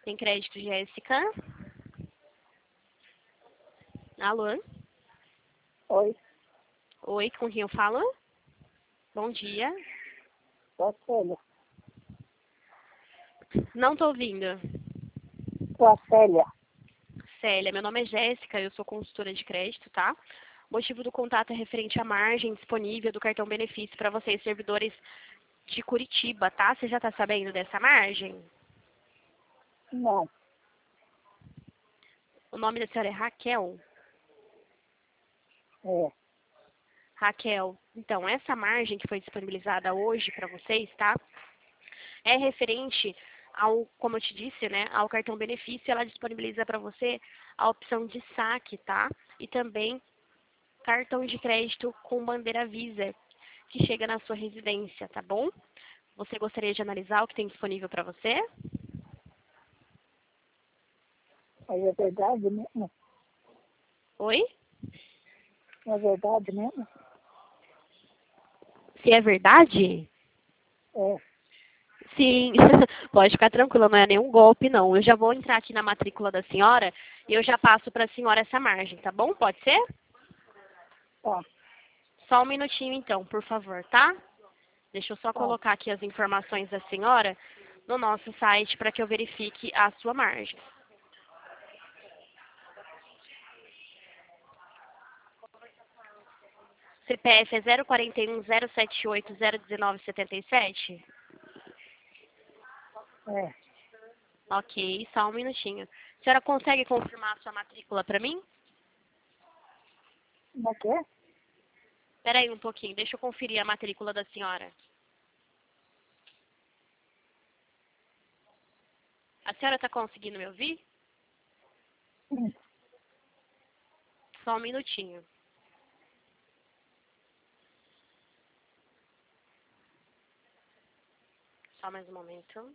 Tem crédito, Jéssica? Alô? Oi, Oi, com quem eu falo? Bom dia. sou a Célia. Não tô ouvindo. Sou a Célia. Célia, meu nome é Jéssica, eu sou consultora de crédito, tá? O motivo do contato é referente à margem disponível do cartão benefício para vocês, servidores de Curitiba, tá? Você já tá sabendo dessa margem? Não, O nome da senhora é Raquel? é. Raquel, então, essa margem que foi disponibilizada hoje para vocês, tá? É referente ao, como eu te disse, né, ao cartão benefício, ela disponibiliza para você a opção de saque, tá? E também cartão de crédito com bandeira Visa, que chega na sua residência, tá bom? Você gostaria de analisar o que tem disponível para você? Mas é verdade mesmo? Oi? É verdade mesmo? Se é verdade? É, Sim, pode ficar tranquila, não é nenhum golpe, não. Eu já vou entrar aqui na matrícula da senhora e eu já passo para a senhora essa margem, tá bom? Pode ser? tá, Só um minutinho então, por favor, tá? Deixa eu só tá. colocar aqui as informações da senhora no nosso site para que eu verifique a sua margem. CPF é 041-078-01977? É. Ok, só um minutinho. A senhora consegue confirmar a sua matrícula para mim? Como é que é? Espera aí um pouquinho, deixa eu conferir a matrícula da senhora. A senhora está conseguindo me ouvir? Hum, Só um minutinho. Só mais um momento.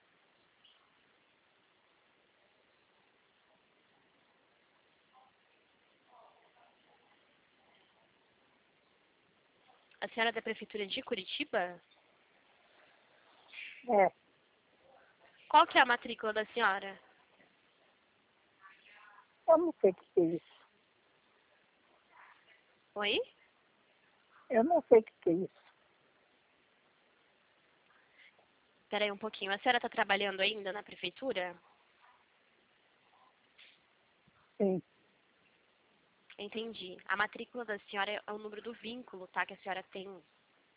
A senhora é da Prefeitura de Curitiba? É, Qual que é a matrícula da senhora? eu não sei o que é isso. Oi? Eu não sei o que é isso. Espera aí um pouquinho. A senhora está trabalhando ainda na Prefeitura? Sim, Entendi. A matrícula da senhora é o número do vínculo, tá? Que a senhora tem. A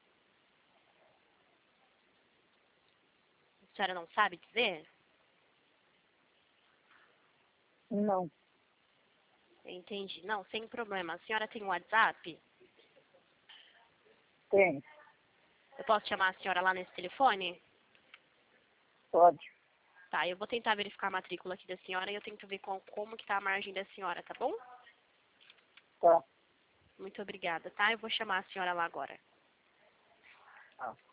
senhora não sabe dizer? não, Entendi. Não, sem problema. A senhora tem um WhatsApp? tem, Eu posso chamar a senhora lá nesse telefone? pode. Tá, eu vou tentar verificar a matrícula aqui da senhora e eu tento ver como que tá a margem da senhora, tá bom? Tá, Muito obrigada, tá? Eu vou chamar a senhora lá agora. tá.